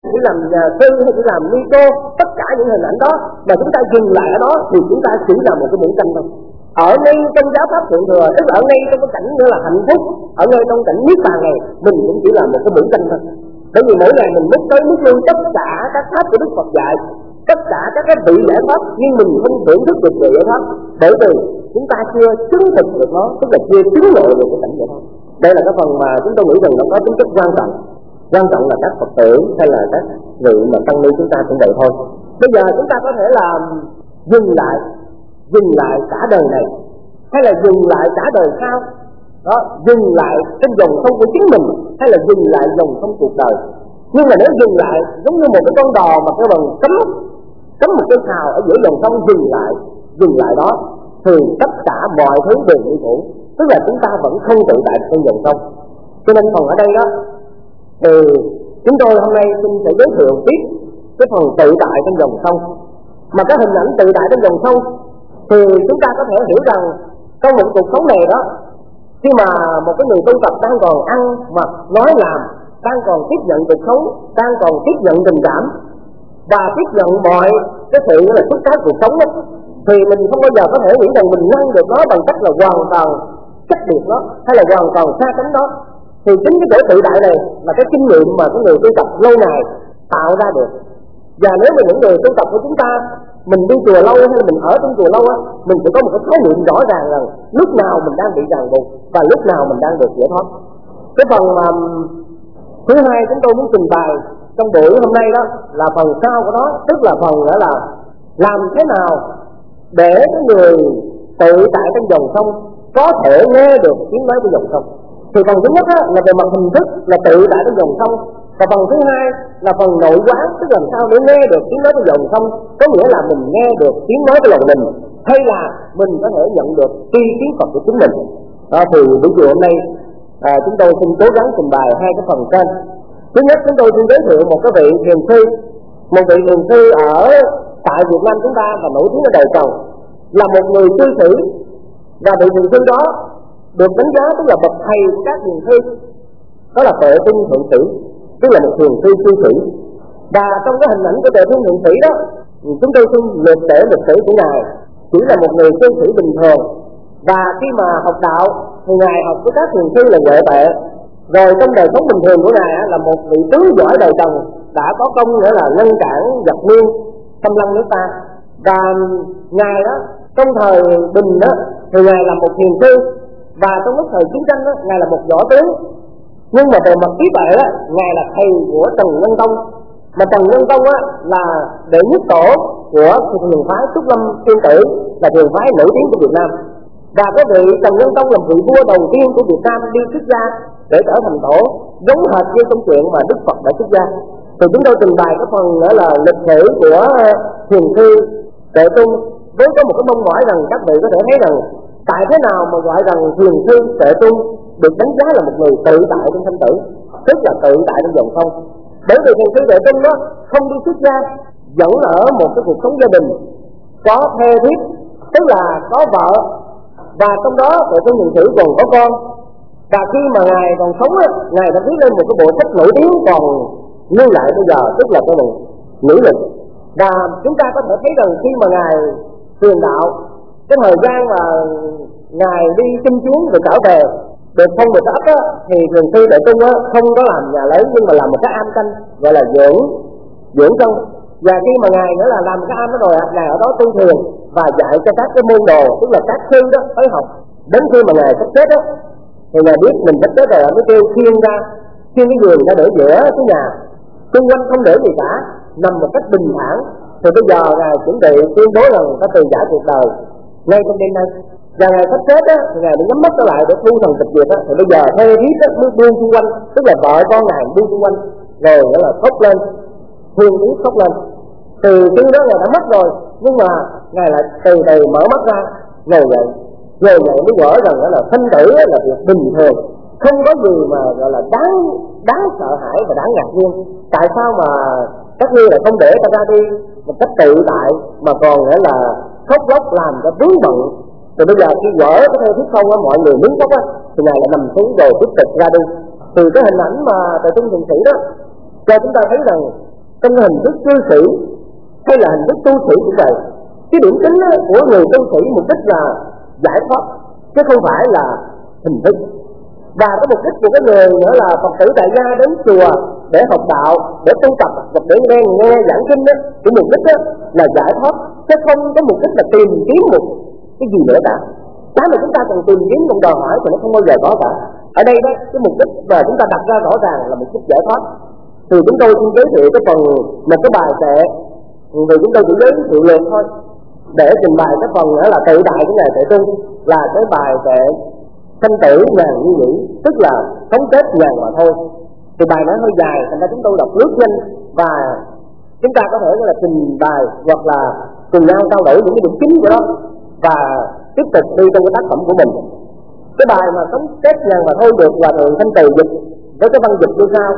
chỉ làm nhà sư hay chỉ làm ni cô, tất cả những hình ảnh đó mà chúng ta dừng lại ở đó thì chúng ta chỉ là một cái mũi canh thôi. Ở ngay trong giáo pháp thượng thừa, tức là ở ngay trong cái cảnh nữa là hạnh phúc, ở ngay trong cảnh niết bàn này, mình cũng chỉ là một cái mũi canh thôi. Bởi vì mỗi ngày mình múc tới múc lui tất cả các pháp của Đức Phật dạy, tất cả các cái vị giải pháp, nhưng mình không thưởng thức được vị giải pháp, bởi vì chúng ta chưa chứng thực được nó, tức là chưa chứng ngộ được cái cảnh giải pháp. Đây là cái phần mà chúng tôi nghĩ rằng nó có tính chất quan trọng. Quan trọng là các Phật tử hay là các vị mà tăng ni chúng ta cũng vậy thôi. Bây giờ chúng ta có thể là dừng lại cả đời này, hay là dừng lại cả đời sau đó, dừng lại trên dòng sông của chính mình, hay là dừng lại dòng sông cuộc đời. Nhưng mà nếu dừng lại giống như một cái con đò mà cái bằng cắm một cái xào ở giữa dòng sông, dừng lại đó thì tất cả mọi thứ đều như cũ, tức là chúng ta vẫn không tự tại trên dòng sông. Cho nên phần ở đây đó thì chúng tôi hôm nay xin sẽ giới thiệu tiếp cái phần tự tại trên dòng sông. Mà cái hình ảnh tự tại trên dòng sông thì chúng ta có thể hiểu rằng trong một cuộc sống này đó, khi mà một cái người tu tập đang còn ăn mặc nói làm, đang còn tiếp nhận cuộc sống, đang còn tiếp nhận tình cảm và tiếp nhận mọi cái sự là xuất phát cuộc sống đó, thì mình không bao giờ có thể nghĩ rằng mình ngăn được nó bằng cách là hoàn toàn cách biệt nó hay là hoàn toàn xa tránh nó. Thì chính cái chỗ tự tại này là cái kinh nghiệm mà cái người tu tập lâu ngày tạo ra được. Và nếu mà những người tu tập của chúng ta, mình đi chùa lâu hay mình ở trong chùa lâu á, mình sẽ có một cái khái niệm rõ ràng rằng lúc nào mình đang bị ràng buộc và lúc nào mình đang được giải thoát. Cái phần thứ hai chúng tôi muốn trình bày trong buổi hôm nay đó là phần sau của nó, tức là phần nữa là làm thế nào để cái người tự tại trong dòng sông có thể nghe được tiếng nói của dòng sông. Thì phần thứ nhất á, là về mặt hình thức là tự tại trong dòng sông, và phần thứ hai là phần nội quán, tức làm sao để nghe được tiếng nói của dòng sông, có nghĩa là mình nghe được tiếng nói của lòng mình, hay là mình có thể nhận được tri kiến Phật của chính mình. Thì buổi chiều hôm nay chúng tôi xin cố gắng trình bày hai cái phần trên. Thứ nhất chúng tôi xin giới thiệu một cái vị thiền sư, một vị thiền sư ở tại Việt Nam chúng ta và nổi tiếng ở đời Trần, là một người cư sĩ, và vị thiền sư đó được đánh giá tức là bậc thầy của các thiền sư, đó là Tuệ Tinh Thượng Sĩ, tức là một thiền sư cư sĩ. Và trong cái hình ảnh của Tuệ Tinh Thượng Sĩ đó, chúng tôi xin lược kể lịch sử của ngài chỉ là một người cư sĩ bình thường. Và khi mà học đạo thì ngài học với các thiền sư là Huệ Tuệ. Rồi trong đời sống bình thường của ngài là một vị tướng giỏi đời Trần, đã có công nghĩa là ngăn cản giặc Nguyên xâm lăng nước ta. Và ngài đó trong thời bình đó thì ngài là một thiền sư, và trong lúc thời chiến tranh đó ngài là một võ tướng. Nhưng mà về mặt trí tuệ đó, ngài là thầy của Trần Nhân Tông, mà Trần Nhân Tông á là đệ nhất tổ của thiền phái Trúc Lâm Tiên Tử, là thiền phái nổi tiếng của Việt Nam. Và cái vị Trần Nhân Tông là vị vua đầu tiên của Việt Nam đi xuất gia để trở thành tổ, giống hệt như trong chuyện mà Đức Phật đã xuất gia. Thì chúng tôi trình bày cái phần nữa là lịch sử của thiền sư Tuệ Tinh, với có một cái mong mỏi rằng các vị có thể thấy rằng tại thế nào mà gọi rằng thiền sư Tuệ Tinh được đánh giá là một người tự tại trong sanh tử, tức là tự tại trong dòng sông. Bởi vì thiền sư Tuệ Tinh đó không đi xuất gia, vẫn ở một cái cuộc sống gia đình, có thê thiếp, tức là có vợ, và trong đó Tuệ Tinh thiền sư còn có con. Và khi mà ngài còn sống á, ngài đã viết lên một cái bộ sách nổi tiếng còn lưu lại bây giờ, tức là cái này Nữ Lực. Và chúng ta có thể thấy rằng khi mà ngài truyền đạo, cái thời gian mà ngài đi chinh chiến rồi trở về được không được ấp á, thì thiền sư Tuệ Tinh á không có làm nhà lấy, nhưng mà làm một cái am canh gọi là dưỡng công. Và khi mà ngài nữa là làm cái am đó rồi, ngài ở đó tu thiền và dạy cho các cái môn đồ, tức là các sư đó tới học. Đến khi mà ngài sắp chết á, thì ngài biết mình sắp chết rồi, mới kêu khiêng cái giường ra để giữa cái nhà, xung quanh không để gì cả, nằm một cách bình thản. Thì bây giờ ngài chuẩn bị tuyên bố rằng có từ giải cuộc đời ngay trong đêm nay. Và ngài sắp chết á, thì ngài mới nhắm mắt trở lại để thu thần tịch diệt á. Thì bây giờ thê thiếp á mới buông xung quanh, tức là vợ con ngài buông xung quanh, rồi nghĩa là khóc lên, thương tiếc khóc lên. Từ khi đó ngài đã mất rồi, nhưng mà ngài lại từ từ mở mắt ra, ngồi dậy mới gỡ rằng là sanh tử là việc bình thường, không có gì mà gọi là đáng sợ hãi và đáng ngạc nhiên. Tại sao mà các ngươi lại không để ta ra đi một cách tự tại mà còn nghĩa là khóc lóc làm cho vướng bận. Rồi bây giờ khi gỡ cái thê thiết không á, mọi người đứng khóc á, thì ngài lại nằm xuống rồi tiếp tục ra đi. Từ cái hình ảnh mà Tuệ Tinh thiền sĩ đó cho chúng ta thấy rằng trong cái hình thức cư xử hay là hình thức tu sĩ cũng vậy. Cái điểm chính của người tu sĩ mục đích là giải thoát chứ không phải là hình thức. Và cái mục đích của cái người nữa là Phật tử tại gia đến chùa để học đạo, để tu tập hoặc để nghe giảng kinh đó, cái mục đích đó là giải thoát chứ không có mục đích là tìm kiếm một cái gì nữa cả. Cái mà chúng ta cần tìm kiếm trong đòi hỏi thì nó không bao giờ có cả. Ở đây đó cái mục đích mà chúng ta đặt ra rõ ràng là mục đích giải thoát. Thì chúng tôi xin giới thiệu cái phần một cái bài kệ, vì chúng tôi chỉ giới thiệu lượt thôi để trình bày cái phần nữa là tự đại của Ngài Tuệ Tu, là cái bài kệ sanh tử ngàn như nghĩ, tức là sống chết ngàn mà thôi. Thì bài nó hơi dài, thành ra chúng tôi đọc lướt nhanh và chúng ta có thể là trình bày hoặc là cùng nhau trao đổi những cái điểm chính của nó và tiếp tục đi trong cái tác phẩm của mình. Cái bài mà sống chết ngàn mà thôi được là thường Thanh Từ dịch với cái văn dịch như sau: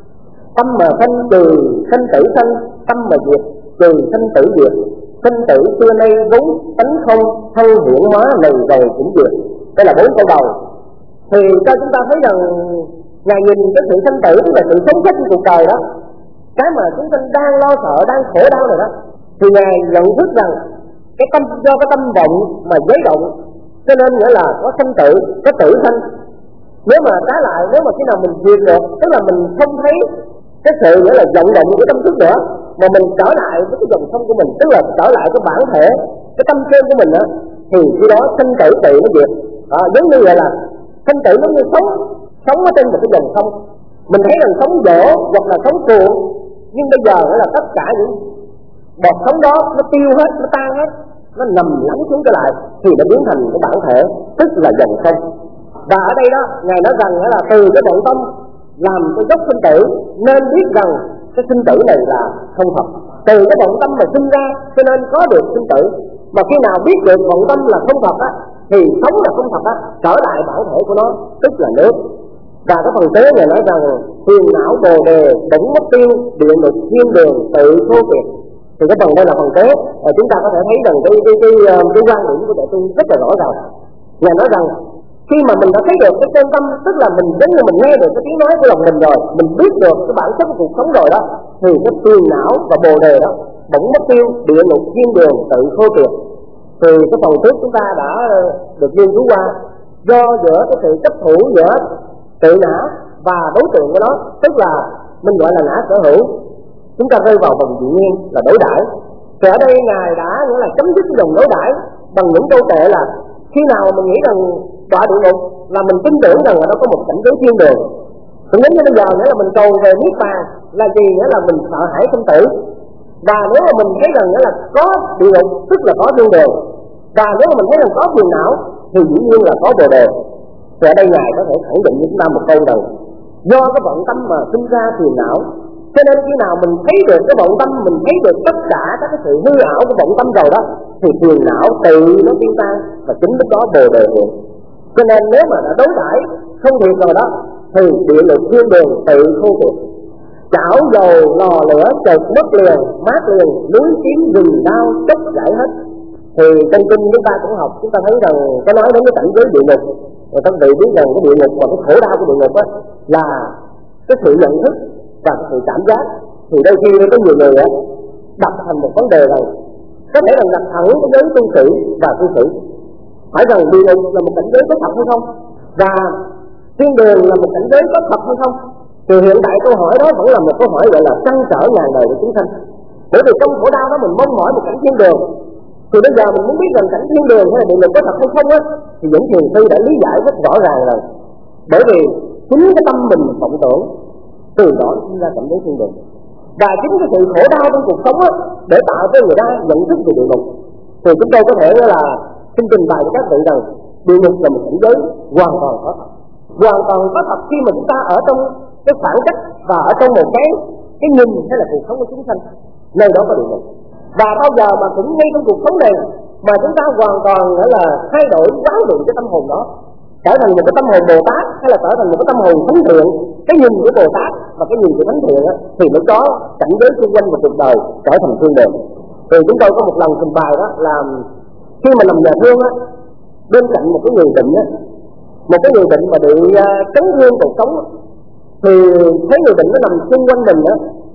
tâm mà sanh trừ sanh tử sanh, tâm mà diệt trừ sanh tử diệt, sanh tử xưa nay vốn tánh không, thân hiển hóa này rồi cũng diệt. Đây là 4 câu đầu. Thì cho chúng ta thấy rằng Ngài nhìn cái sự sanh tử, tức là sự sống chết của cuộc đời đó, cái mà chúng ta đang lo sợ, đang khổ đau này đó, thì Ngài nhận thức rằng cái tâm, do cái tâm vọng mà giấy động, cho nên nghĩa là có sanh tử, có tử sanh. Nếu mà trái lại, nếu mà khi nào mình diệt được, tức là mình không thấy cái sự nghĩa là vận động của tâm thức nữa, mà mình trở lại với cái dòng sông của mình, tức là trở lại cái bản thể, cái tâm trên của mình đó, thì khi đó sanh tử tự nó diệt. Giống như vậy là sanh tử nó như sống ở trên một cái dòng sông. Mình thấy rằng sóng vỗ hoặc là sóng cuộn, nhưng bây giờ là tất cả những bọt sóng đó nó tiêu hết, nó tan hết, nó nằm lắng xuống trở lại thì nó biến thành cái bản thể, tức là dòng sông. Và ở đây đó Ngài nói rằng là từ cái vọng tâm làm cái gốc sinh tử, nên biết rằng cái sinh tử này là không thật. Từ cái vọng tâm mà sinh ra cho nên có được sinh tử. Mà khi nào biết được vọng tâm là không thật á, thì sống là không thật á, trở lại bản thể của nó, tức là nước. Và cái phần kế này nói rằng phiền não bồ đề bỗng mất tiêu, địa ngục thiên đường tự khô kiệt. Thì cái phần đây là phần kế, chúng ta có thể thấy rằng cái quan điểm của Tuệ Tu rất là rõ ràng. Ngài nói rằng khi mà mình đã thấy được cái chân tâm, tức là mình giống như mình nghe được cái tiếng nói của lòng mình rồi, mình biết được cái bản chất của cuộc sống rồi đó, thì cái phiền não và bồ đề đó bỗng mất tiêu, địa ngục thiên đường tự khô kiệt. Thì cái phần trước chúng ta đã được nghiên cứu qua, do giữa cái sự chấp thủ giữa tự ngã và đối tượng của nó, tức là mình gọi là ngã sở hữu, chúng ta rơi vào vòng tự nhiên là đối đãi. Thì ở đây Ngài đã nghĩa là chấm dứt cái dòng đối đãi bằng những câu kệ là khi nào mình nghĩ rằng đọa địa ngục là mình tin tưởng rằng là nó có một cảnh giới thiên đường. Cũng giống như bây giờ nghĩa là mình cầu về niết bàn là gì, nghĩa là mình sợ hãi sinh tử. Và nếu mà mình thấy rằng nghĩa là có địa ngục tức là có thiên đường. Và nếu mà mình thấy rằng có phiền não thì dĩ nhiên là có bồ đề. Thì ở đây Ngài có thể khẳng định với chúng ta một câu rằng do cái vọng tâm mà sinh ra phiền não, cho nên khi nào mình thấy được cái vọng tâm, mình thấy được tất cả các cái sự hư ảo của vọng tâm rồi đó, thì phiền não tự nó tiêu tan và chính lúc đó bồ đề hiện. Cho nên nếu mà đã đối đãi không thiệt rồi đó, thì địa ngục thiên đường tự khô kiệt. Chảo dầu lò lửa chợt mất liền, mát liền, núi kiếm rừng đao chốc giải hết. Thì trong kinh chúng ta cũng học, chúng ta thấy rằng có nói đến cái cảnh giới địa ngục, và các vị biết rằng cái địa ngục và cái khổ đau của địa ngục đó là cái sự nhận thức và cái sự cảm giác. Thì đôi khi có nhiều người đặt thành một vấn đề rằng có thể là đặt thẳng cái giới tu sĩ và tu sĩ, hỏi rằng địa ngục là một cảnh giới có thật hay không, và thiên đường là một cảnh giới có thật hay không. Thì hiện tại câu hỏi đó vẫn là một câu hỏi gọi là trăn trở ngàn đời của chúng sanh. Bởi vì trong khổ đau đó mình mong mỏi một cảnh thiên đường, thì bây giờ mình muốn biết rằng cảnh thiên đường hay là địa ngục có thật hay không á, thì những thiền sư đã lý giải rất rõ ràng rồi. Bởi vì chính cái tâm mình vọng tưởng, từ đó sinh ra cảnh giới thiên đường. Và chính cái sự khổ đau trong cuộc sống á, để tạo cho người ta nhận thức về địa ngục. Thì chúng tôi có thể là xin trình bày với các vị rằng địa ngục là một cảnh giới hoàn toàn có thật. Hoàn toàn có thật khi mà chúng ta ở trong cái khoảng cách và ở trong một cái nhìn hay là cuộc sống của chúng sanh, nơi đó có địa ngục. Và bao giờ mà cũng ngay trong cuộc sống này mà chúng ta hoàn toàn nghĩa là thay đổi quán luyện cái tâm hồn đó, trở thành một cái tâm hồn Bồ Tát hay là trở thành một cái tâm hồn thánh thiện, cái nhìn của Bồ Tát và cái nhìn của thánh thiện á, thì mới có cảnh giới xung quanh của cuộc đời trở thành thiên đường. Thì chúng tôi có một lần trình bày đó là khi mà nằm nhà thương á, bên cạnh một cái người bệnh á, một cái người bệnh mà bị chấn thương cuộc sống á, thì thấy người bệnh nó nằm xung quanh mình á,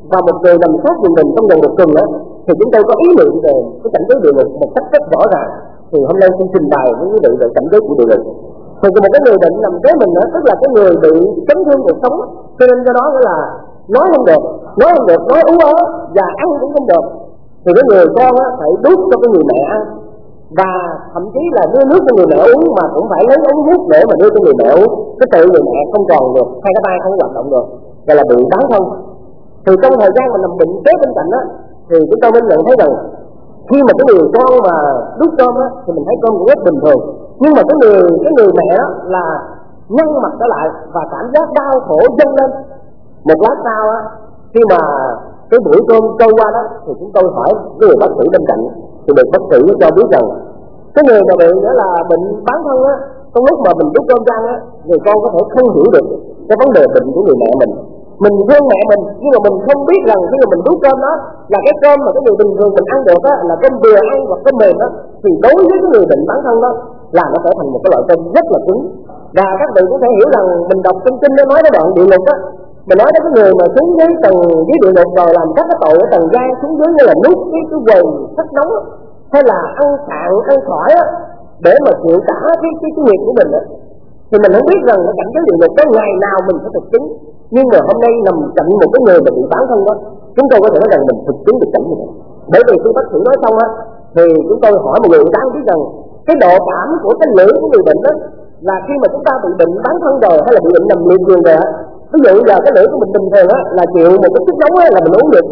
và một người nằm sát giường mình trong vòng một tuần đó, thì chúng tôi có ý niệm về cái cảnh giới địa ngục một cách rất rõ ràng. Thì hôm nay xin trình bày với quý vị về cảnh giới của địa ngục. Thì một cái người bệnh nằm kế mình đó, tức là cái người bị chấn thương cuộc sống, cho nên do đó nghĩa là nói không được, nói ú ớ và ăn cũng không được. Thì cái người con á phải đút cho cái người mẹ ăn, và thậm chí là đưa nước cho người mẹ uống mà cũng phải lấy ống hút để mà đưa cho người mẹ uống. Cái tự người mẹ không còn được, hai cái tay không hoạt động được, gọi là bị bán thân. Thì trong thời gian mà nằm bệnh kế bên cạnh đó, thì chúng ta mới nhận thấy rằng khi mà cái người con mà đút cơm á, thì mình thấy cơm cũng rất bình thường, nhưng mà cái người mẹ đó là nhăn mặt trở lại và cảm giác đau khổ dâng lên. Một lát sau á, khi mà cái buổi cơm trôi qua đó, thì chúng tôi hỏi cái người bác sĩ bên cạnh, thì được bác sĩ cho biết rằng cái người mà bị nữa là bệnh bán thân á, trong lúc mà mình đút cơm ra á, người con có thể không hiểu được cái vấn đề bệnh của người mẹ mình. Mình thương mẹ mình, nhưng mà mình không biết rằng khi mà mình đút cơm đó là cái cơm mà cái người bình thường mình ăn được á, là cơm vừa ăn hoặc cơm mềm đó, thì đối với cái người bệnh bán thân đó là nó sẽ thành một cái loại cơm rất là cứng. Và các vị cũng thể hiểu rằng mình đọc trong kinh nó nói cái đoạn địa ngục á, mình nói đến cái người mà xuống dưới tầng dưới địa ngục rồi làm các cái tội ở tầng gian xuống dưới, như là nuốt cái quầy sắt nóng á, hay là ăn cạn ăn khỏi á, để mà chịu cả cái nghiệp của mình á, thì mình không biết rằng cái cảnh giới địa ngục có ngày nào mình sẽ thực chứng. Nhưng mà hôm nay nằm cạnh một cái người mà bị bán thân đó, chúng tôi có thể nói rằng mình thực chứng được cảnh như vậy. Bởi vì khi bác sĩ nói xong á, thì chúng tôi hỏi một người đáng biết rằng cái độ cảm của cái lưỡi của người bệnh đó, là khi mà chúng ta bị bệnh bán thân rồi hay là bị bệnh nằm liệt giường rồi á, ví dụ giờ cái lưỡi của mình bình thường á là chịu một cái sức nóng á là mình uống được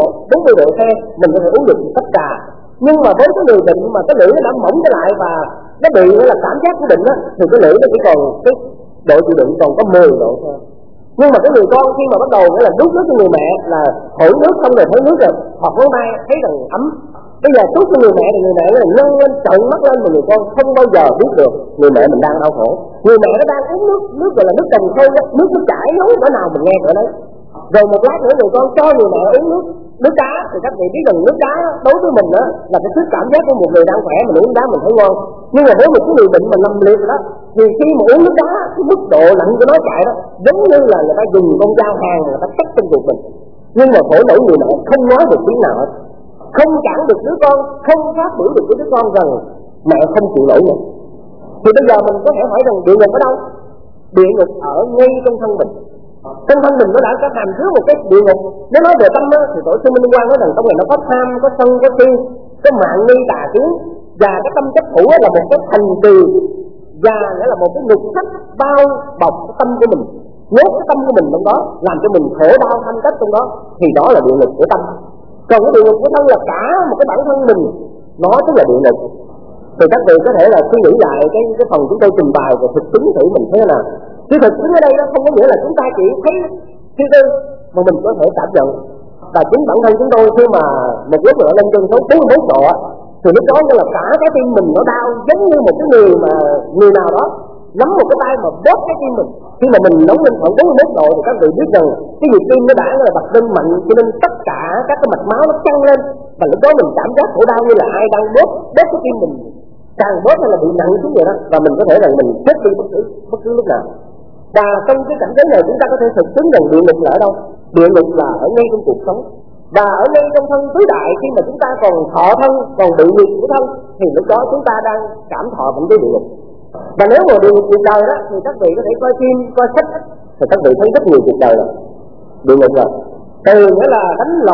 40 độ C, mình có thể uống được một tách trà. Nhưng mà với cái người bệnh mà cái lưỡi nó đã mỏng trở lại và nó bị là cảm giác của bệnh á, thì cái lưỡi nó chỉ còn cái độ chịu đựng còn có 10 độ C. Nhưng mà cái người con khi mà bắt đầu nghĩa là đút nước cho người mẹ là thổi nước không rồi thấy nước rồi, hoặc ngón tay thấy rằng ấm. Bây giờ đút cho người mẹ thì người mẹ là nhân lên trợn mắt lên, mà người con không bao giờ biết được người mẹ mình đang đau khổ. Người mẹ nó đang uống nước gọi là nước đồng khô đó, nước chảy nấu cỡ nào mình nghe cỡ đấy. Rồi một lát nữa người con cho người mẹ uống nước cá, thì các vị biết rằng nước cá đối với mình đó là cái sức cảm giác của một người đang khỏe, mình uống đá mình thấy ngon. Nhưng mà với một cái người bệnh mà nằm liệt đó, thì khi mà uống nước đá, cái mức độ lạnh của nó chạy đó giống như là người ta dùng con dao hàng người ta cắt trong ruột mình. Nhưng mà khổ nỗi người mẹ không nói được tiếng nào hết, không cản được đứa con, không phát biểu được với đứa con rằng mẹ không chịu nổi nữa. Thì bây giờ mình có thể hỏi rằng địa ngục ở đâu? Địa ngục ở ngay trong thân mình. Trong thân mình nó đã có hàm chứa một cái địa ngục. Nếu nói về tâm á, thì tổ sư Minh Quang nói rằng trong này nó có tham, có sân, có si, có mạng nghi tà kiến, và cái tâm chấp thủ là một cái thành trì, và nghĩa là một cái ngục sách bao bọc cái tâm của mình, nhốt cái tâm của mình trong đó, làm cho mình khổ đau thanh cách trong đó, thì đó là địa ngục của tâm. Còn cái địa ngục của thân là cả một cái bản thân mình, nó tức là địa ngục. Thì các vị có thể là suy nghĩ lại cái phần chúng tôi trình bày về thực chứng thử mình thế nào. Chứ thực chứng ở đây nó không có nghĩa là chúng ta chỉ thấy suy tư, mà mình có thể cảm nhận. Và chính bản thân chúng tôi khi mà một lúc nữa lên trên số 41 độ, thì lúc đó như là cả cái tim mình nó đau, giống như một cái người nào đó nắm một cái tay mà bóp cái tim mình. Khi mà mình nóng lên khoảng 41 độ thì các vị biết rằng cái nhịp tim nó đã là bật lên mạnh, cho nên tất cả các cái mạch máu nó căng lên, và lúc đó mình cảm giác khổ đau như là ai đang bóp cái tim mình, càng bóp hay là bị nặng xuống vậy đó, và mình có thể rằng mình chết đi bất cứ lúc nào. Và trong cái cảnh giới này chúng ta có thể thực chứng rằng địa ngục là ở đâu? Địa ngục là ở ngay trong cuộc sống, và ở ngay trong thân tứ đại. Khi mà chúng ta còn thọ thân, còn bị nghiệp của thân, thì lúc đó chúng ta đang cảm thọ cảnh giới địa ngục. Và nếu mà địa ngục cuộc đời đó, thì các vị có thể coi phim, coi sách, thì các vị thấy rất nhiều cuộc đời rồi. Địa ngục rồi, từ nghĩa là đánh lộn